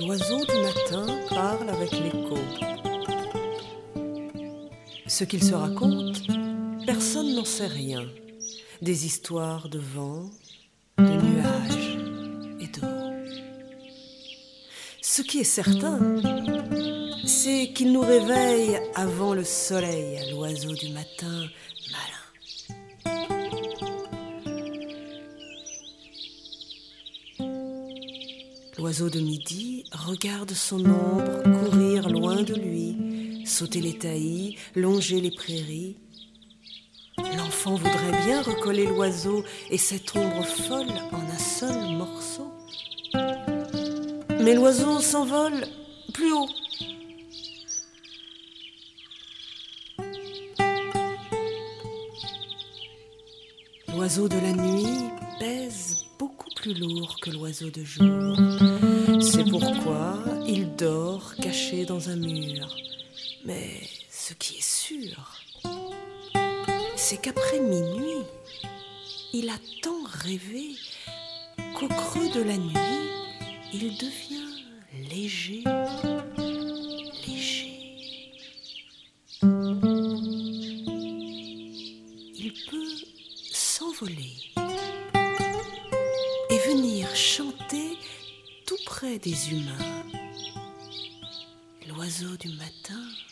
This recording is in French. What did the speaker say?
L'oiseau du matin parle avec l'écho. Ce qu'il se raconte, personne n'en sait rien. Des histoires de vent, de nuages et d'eau. Ce qui est certain, c'est qu'il nous réveille avant le soleil, l'oiseau du matin malin. L'oiseau de midi regarde son ombre courir loin de lui, sauter les taillis, longer les prairies. L'enfant voudrait bien recoller l'oiseau et cette ombre folle en un seul morceau. Mais l'oiseau s'envole plus haut. L'oiseau de la nuit pèse beaucoup plus lourd que l'oiseau de jour. C'est pourquoi il dort caché dans un mur. Mais ce qui est sûr, c'est qu'après minuit, il a tant rêvé qu'au creux de la nuit, il devient léger, léger. Il peut s'envoler et venir chanter tout près des humains. L'oiseau du matin